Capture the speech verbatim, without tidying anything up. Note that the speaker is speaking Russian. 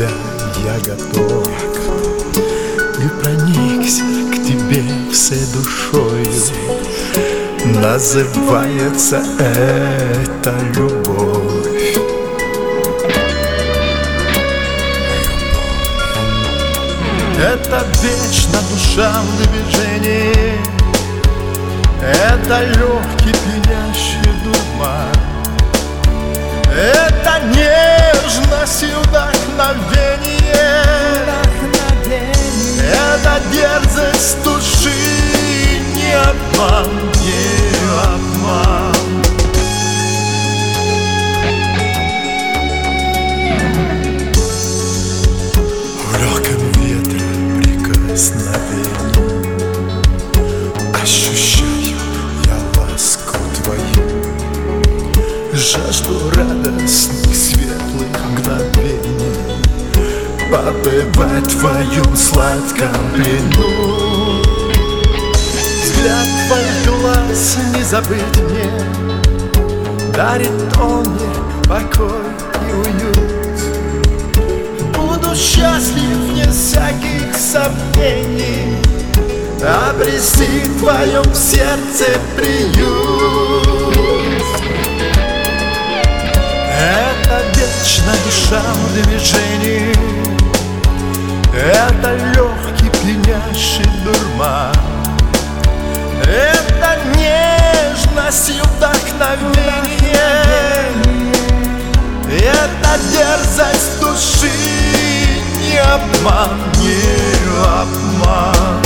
тебя я готов и проникся к тебе всей душою. Называется это любовь. Это вечно душа в движении, это легкий пьянящий дурман, это нежность и вдохновение, это дерзость души, не обман, не обман. В легком ветре прикосновений ощущаю я ласку твою, жажду радостных светлых мгновений, побывать в твоем сладком плену. Взгляд твоих глаз не забыть мне, дарит он мне покой и уют. Буду счастлив вне всяких сомнений обрести в твоем сердце приют. Это вечно душа в движении, это легкий пьянящий дурман, это нежность и вдохновение, это дерзость души, не обман, не обман.